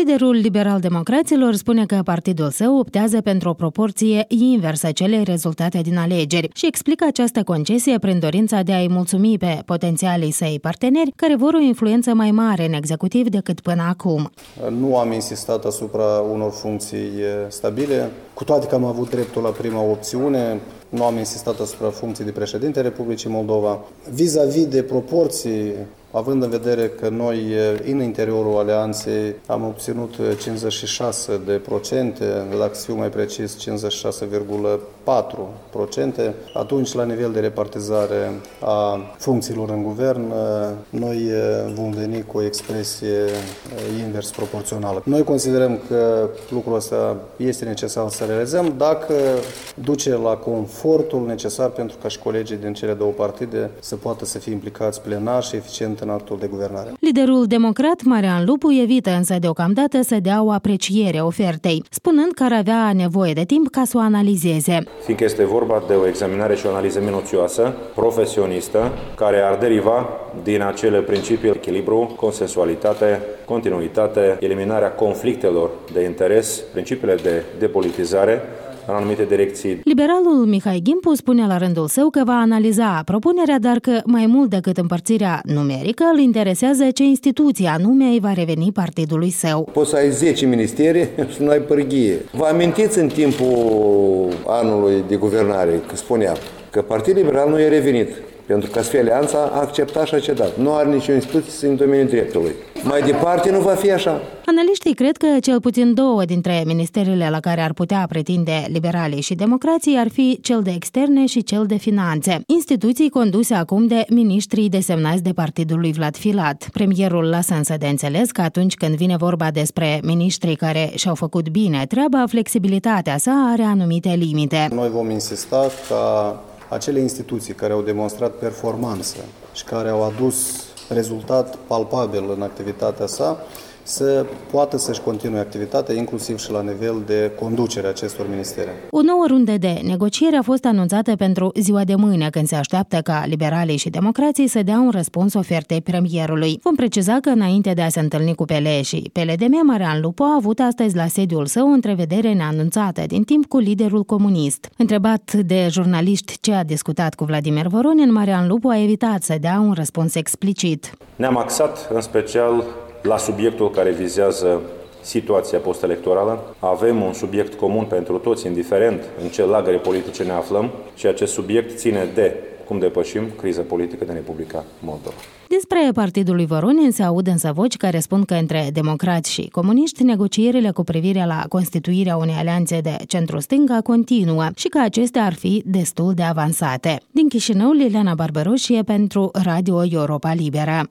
Liderul liberal-democraților spune că partidul său optează pentru o proporție inversă celei rezultate din alegeri și explică această concesie prin dorința de a-i mulțumi pe potențialii săi parteneri care vor o influență mai mare în executiv decât până acum. Nu am insistat asupra unor funcții stabile, cu toate că am avut dreptul la prima opțiune. Nu am insistat asupra funcției de președinte Republicii Moldova. Vis-a-vis de proporții, având în vedere că noi, în interiorul alianței, am obținut 56%, dacă să fiu mai precis, 56,4%, atunci, la nivel de repartizare a funcțiilor în guvern, noi vom veni cu o expresie invers proporțională. Noi considerăm că lucrul ăsta este necesar să realizăm dacă duce la confortul necesar pentru ca și colegii din cele două partide să poată să fie implicați plenar și eficient în actul de guvernare. Liderul democrat Marian Lupu evită însă deocamdată să dea o apreciere ofertei, spunând că ar avea nevoie de timp ca să o analizeze. Fiindcă este vorba de o examinare și o analiză minuțioasă, profesionistă, care ar deriva din acele principii: echilibru, consensualitate, continuitate, eliminarea conflictelor de interes, principiile de depolitizare în anumite direcții. Liberalul Mihai Gimpu spune la rândul său că va analiza propunerea, dar că mai mult decât împărțirea numerică îl interesează ce instituție anume îi va reveni partidului său. Poți să ai 10 ministeri și nu ai pârghie. Vă amintiți în timpul anului de guvernare că spunea că Partidul Liberal nu e revenit, pentru că să alianța a acceptat și a cedat. Nu are nicio instituție în domeniul dreptului. Mai departe nu va fi așa. Analiștii cred că cel puțin două dintre ministerele la care ar putea pretinde liberalii și democrații ar fi cel de externe și cel de finanțe, instituții conduse acum de miniștrii desemnați de partidul lui Vlad Filat. Premierul lasă însă de înțeles că atunci când vine vorba despre miniștrii care și-au făcut bine treaba, flexibilitatea sa are anumite limite. Noi vom insista ca acele instituții care au demonstrat performanță și care au adus rezultat palpabil în activitatea sa să poată să-și continue activitatea, inclusiv și la nivel de conducere a acestor ministere. O nouă rundă de negocieri a fost anunțată pentru ziua de mâine, când se așteaptă ca liberalii și democrații să dea un răspuns ofertei premierului. Vom preciza că înainte de a se întâlni cu PLE și PLDM, Marian Lupu a avut astăzi la sediul său o întrevedere neanunțată din timp cu liderul comunist. Întrebat de jurnaliști ce a discutat cu Vladimir Voronin, Marian Lupu a evitat să dea un răspuns explicit. Ne-am axat în special la subiectul care vizează situația post-electorală. Avem un subiect comun pentru toți, indiferent în ce lagăre politice ne aflăm, și acest subiect ține de cum depășim criza politică din Republica Moldova. Despre partidul lui Voronin se aud însă voci care spun că între democrați și comuniști negocierile cu privire la constituirea unei alianțe de centru-stânga continuă și că acestea ar fi destul de avansate. Din Chișinău, Liliana Barberoșie pentru Radio Europa Liberă.